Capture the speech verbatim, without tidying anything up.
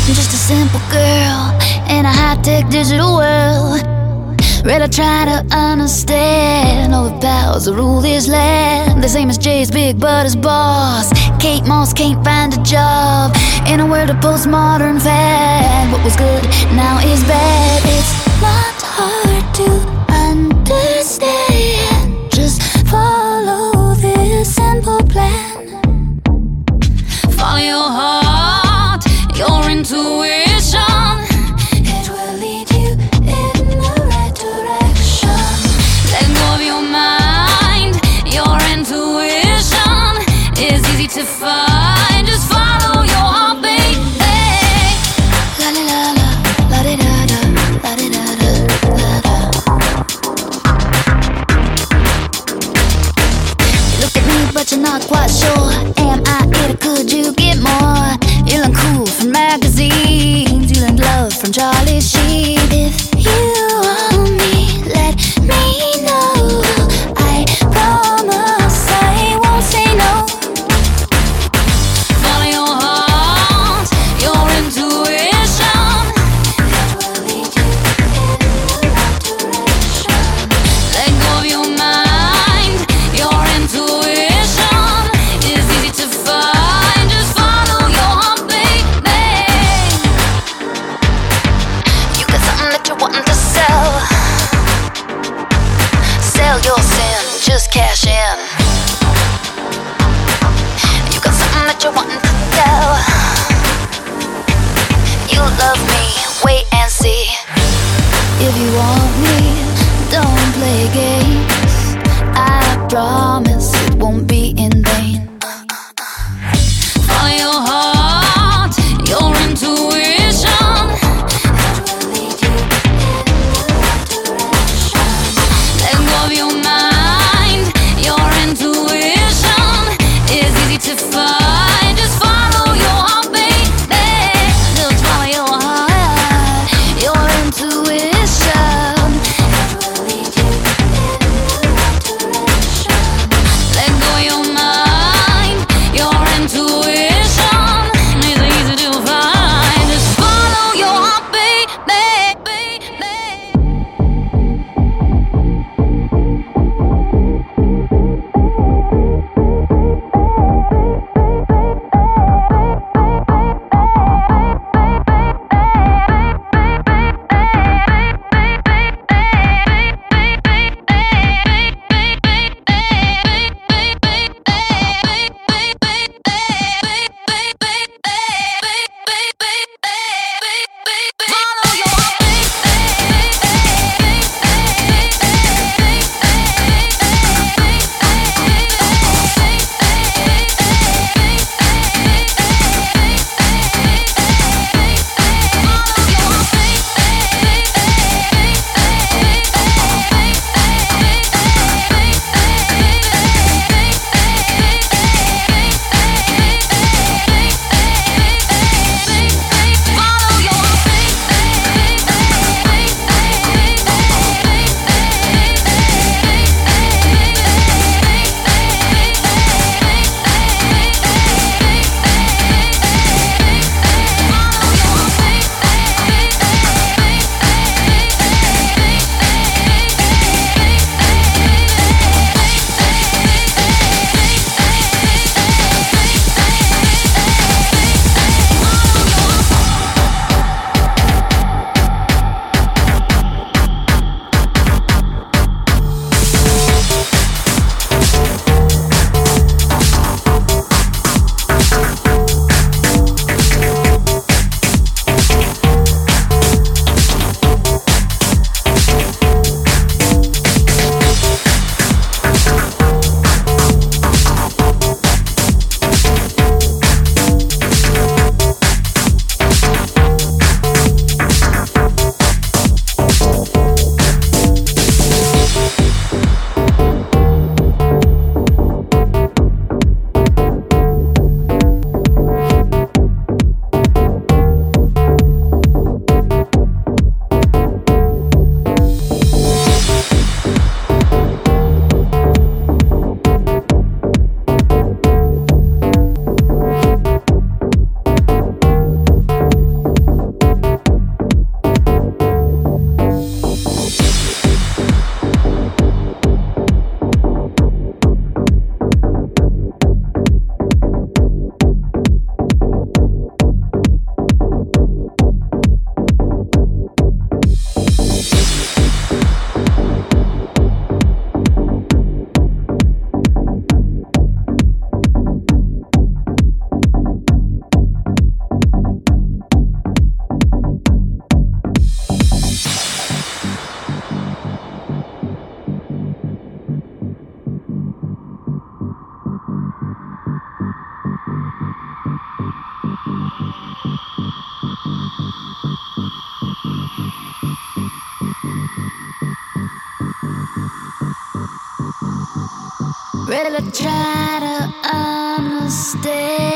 just a simple girl in a high-tech digital world. Ready to try to understand all the powers that rule this land. The same as Jay's big but his boss. Kate Moss can't find a job in a world of postmodern fad. What was good now is bad. It's not hard to understand. Just follow this simple plan. Follow your heart, your intuition. It will lead you in the right direction. Let go of your mind, your intuition is easy to find. Just follow your heartbeat. Hey. La la la la, la di da da, la di da da, la da. You look at me, but you're not quite sure. Am I it or could you get more? You learn cool from magazines, you learn love from Charlie Sheen. If you want me, let me know. I promise I won't say no. really try to understand.